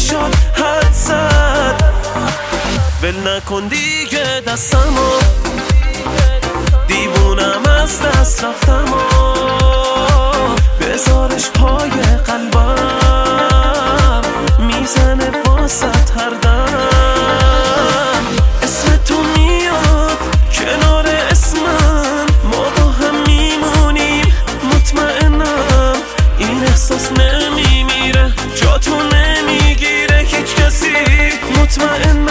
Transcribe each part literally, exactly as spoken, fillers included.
شد حد زد. ول نکن دیگه دستمو، دیوونم از دست رفتم و بذارش پای قلبم، میزنه واسط هر دم. اسم تو میاد کنار اسمم، ما با هم میمونیم مطمئنم. این احساس نمیمیره، جا تو نمیگیره هیچ کسی، مطمئنم.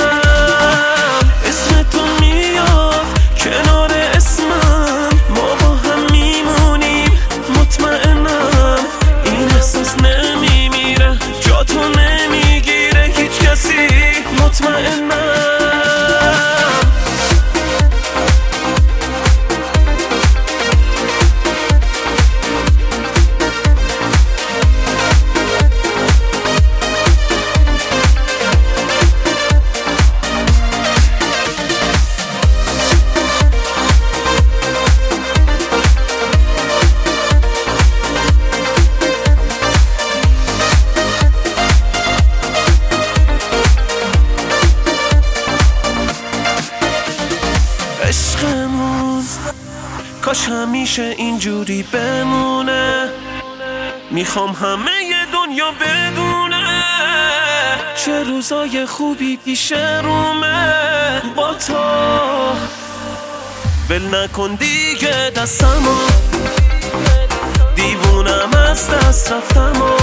اسم تو میاد کنار اسمم، ما با هم میمونیم مطمئنم. این احساس نمیمیره، جا تو نمیگیره هیچ کسی، مطمئنم. عشقمون کاش همیشه اینجوری بمونه، میخوام همه ی دنیا بدونه چه روزای خوبی پیش رومه با تو. ول نکن دیگه دستمو، دیوونم از دست رفتم و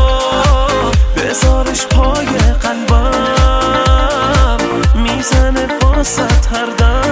بذارش پای قلبم، میزنه واسط هر دم.